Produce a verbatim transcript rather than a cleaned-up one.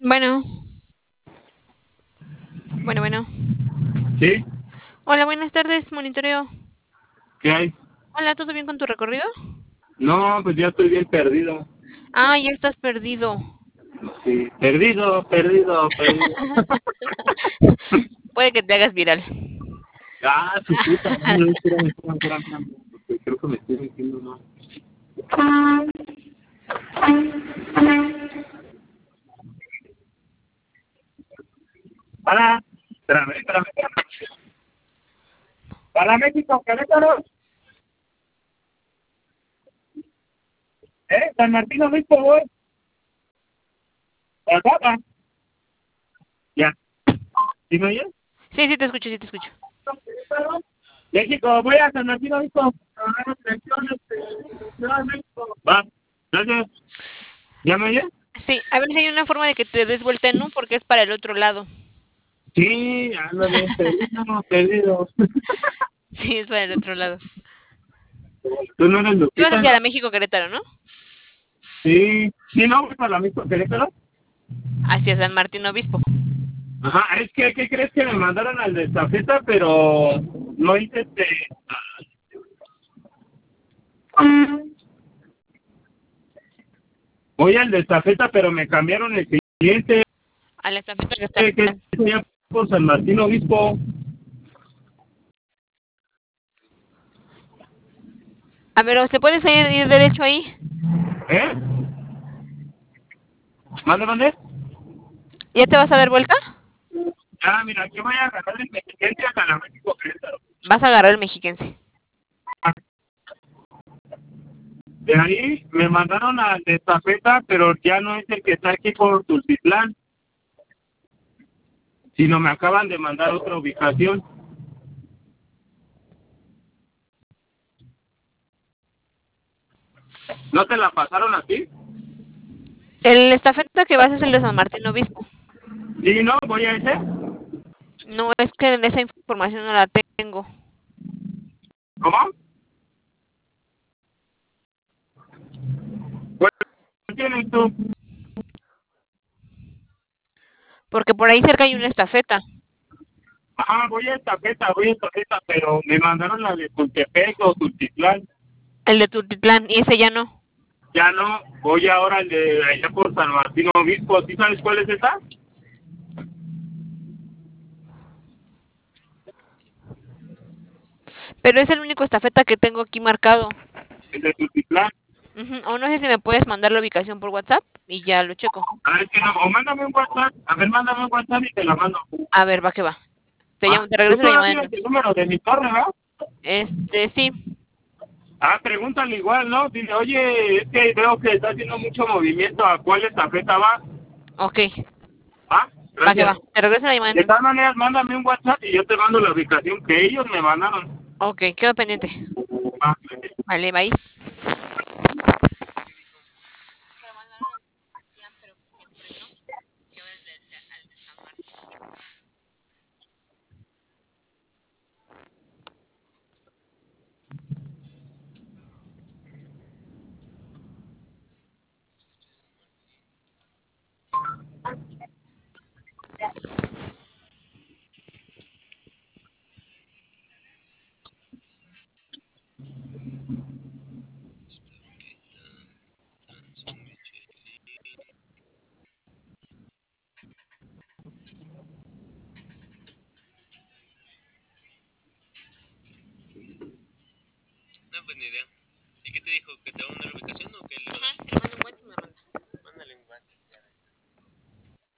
Bueno, bueno, bueno. ¿Sí? Hola, buenas tardes, monitoreo. ¿Qué hay? Hola, ¿todo bien con tu recorrido? No, pues ya estoy bien perdido. Ah, ya estás perdido. Sí, perdido, perdido, perdido. Puede que te hagas viral. Ah, su puta madre, espérame, espérame, espérame, espérame, porque creo que me estoy metiendo mal. Para, espérame, espérame, espérame. Para México, Querétaro. ¿Eh? San Martín Obispo, voy. Acá, va. Ya. ¿Sí me oyes? Sí, sí, te escucho, sí, te escucho. México, voy a San Martín Obispo. Va, gracias. ¿Ya me oyes? Sí, a ver si hay una forma de que te des vuelta en U porque es para el otro lado. Sí, ándale, perdido, perdido. Sí, es para el otro lado. ¿Tú no eres Tú vas Lupita? hacia la México Querétaro, ¿no? Sí, sí, no, voy para la misma Querétaro. Hacia San Martín Obispo. Ajá, es que, ¿qué crees que me mandaron al de estafeta? Pero no hice este. Voy al de estafeta, pero me cambiaron el siguiente, A la estafeta que está. que es ya por San Martín Obispo. A ver, ¿se puede ir, ir derecho ahí? ¿Eh? ¿Mande, mande? ¿Ya te vas a dar vuelta? Ah, mira, aquí voy a agarrar el Mexiquense hasta la México Querétaro. Vas a agarrar el mexiquense. De ahí me mandaron al de estafeta, pero ya no es el que está aquí por Tultitlán, sino me acaban de mandar otra ubicación. ¿No te la pasaron aquí? El estafeta que vas es el de San Martín Obispo. Sí, no, voy a ese. No, es que esa información no la tengo. ¿Cómo? ¿Cuál tienes tú? Porque por ahí cerca hay una estafeta. Ah, voy a estafeta, voy a estafeta, pero me mandaron la de Tultepec o Tultitlán. El de Tultitlán, y ese ya no. Ya no, voy ahora al de allá por San Martín Obispo. ¿Sí sabes cuál es esa? Pero es el único estafeta que tengo aquí marcado. El de Tultitlán. Ujú. O no sé si me puedes mandar la ubicación por WhatsApp y ya lo checo. Ah, es que no, o mándame un WhatsApp. A ver, mándame un WhatsApp y te la mando. A ver, va que va. Te Ah, llamo, te tú regreso la llamada todavía en... tienes el número de mi torre, ¿verdad? Este, sí. Ah, pregúntale igual, ¿no? Dile, oye, es que veo que está haciendo mucho movimiento. ¿A cuál estafeta va? Ok, Ah, va que va. gracias. Te regreso la llamada De entonces. tal manera, mándame un WhatsApp y yo te mando la ubicación que ellos me mandaron. Ok, quedo pendiente. Ah, gracias. Vale, bye. No, pues ni idea. ¿Y qué te dijo? ¿Que te va a mandar la ubicación o que él